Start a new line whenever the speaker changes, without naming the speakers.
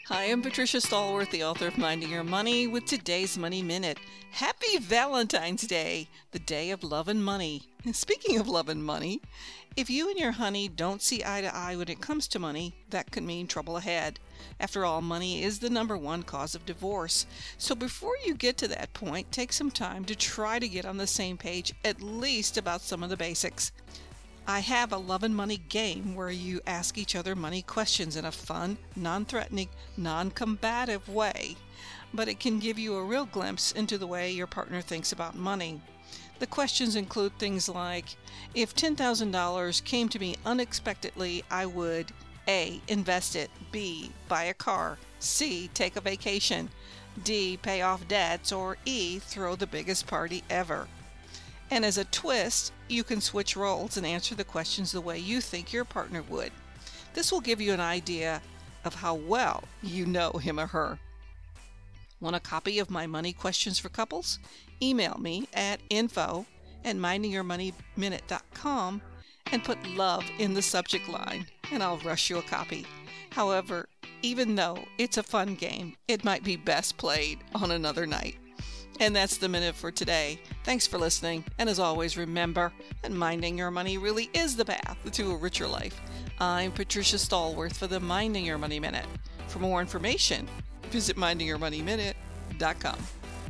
Hi, I'm Patricia Stallworth, the author of Minding Your Money, with today's Money Minute. Happy Valentine's Day, the day of love and money. Speaking of love and money, if you and your honey don't see eye to eye when it comes to money, that could mean trouble ahead. After all, money is the number one cause of divorce. So before you get to that point, take some time to try to get on the same page, at least about some of the basics. I have a love and money game where you ask each other money questions in a fun, non-threatening, non-combative way, but it can give you a real glimpse into the way your partner thinks about money. The questions include things like, if $10,000 came to me unexpectedly, I would A. Invest it, B. Buy a car, C. Take a vacation, D. Pay off debts, or E. Throw the biggest party ever. And as a twist, you can switch roles and answer the questions the way you think your partner would. This will give you an idea of how well you know him or her. Want a copy of my money questions for couples? Email me at info@mindingyourmoneyminute.com and put love in the subject line, and I'll rush you a copy. However, even though it's a fun game, it might be best played on another night. And that's the minute for today. Thanks for listening. And as always, remember that minding your money really is the path to a richer life. I'm Patricia Stallworth for the Minding Your Money Minute. For more information, visit mindingyourmoneyminute.com.